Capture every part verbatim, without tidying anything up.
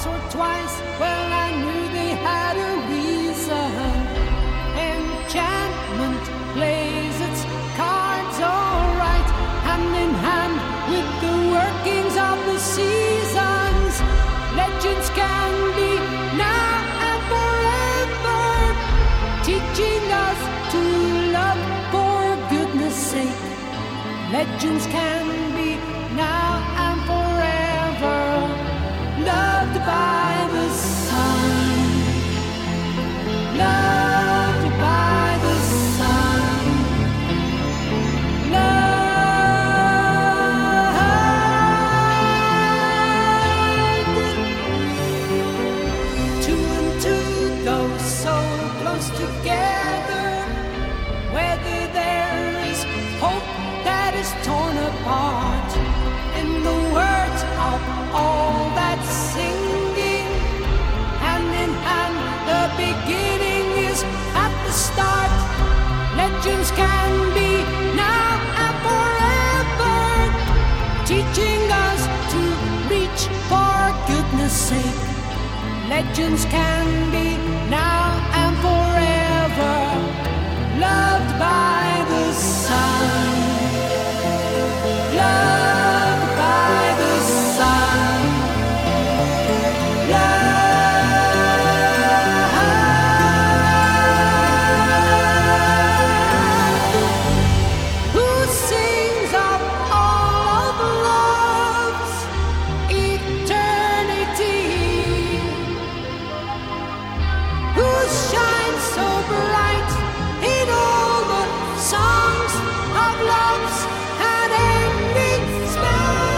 once or twice, well, I knew they had a reason. Enchantment plays its cards all right, hand in hand with the workings of the seasons. Legends can be now and forever, teaching us to love for goodness sake. Legends can be now and forever, loved by the sun, loved by the sun, loved. Two and two go so close together, whether there is hope that is torn apart. In the words of all that singing, hand in hand, the beginning is at the start. Legends can be now and forever, teaching us to reach for goodness sake. Legends can be now and forever, loved by the sun, loved by the sun, loved. Who sings of all of love's eternity? Who shines so bright in all the songs of love's unending spell?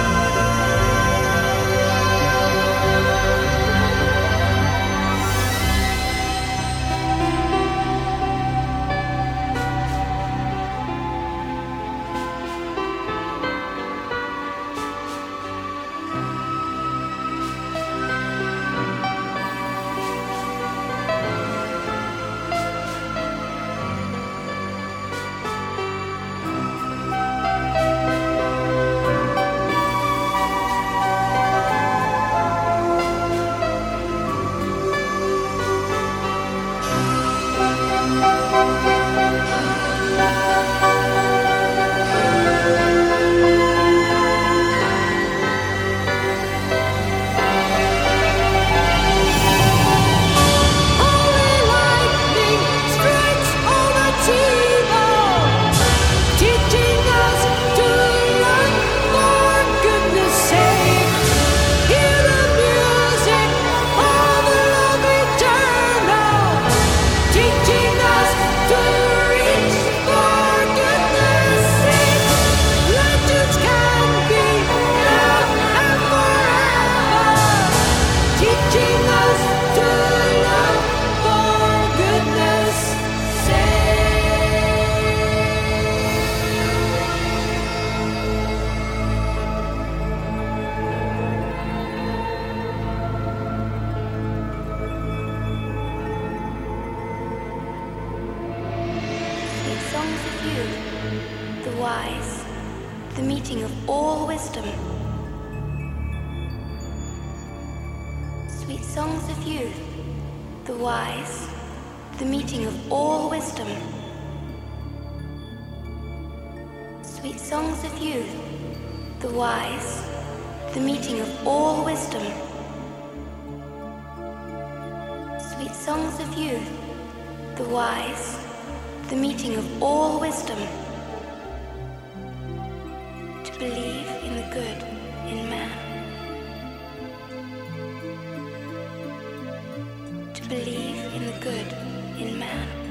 Holy lightning strikes over T-bone, teaching us to run for goodness sake. Hear the music of the love eternal, teaching us to reach for goodness sake. Legends can be now and forever, teaching us to love for goodness sake. Sweet songs of you, the wise, the meeting of all wisdom. Sweet songs of youth, the wise, the meeting of all wisdom. Sweet songs of youth, the wise, the meeting of all wisdom. Sweet songs of youth, the wise, the meeting of all wisdom. To believe in the good in man. To believe in the good in man.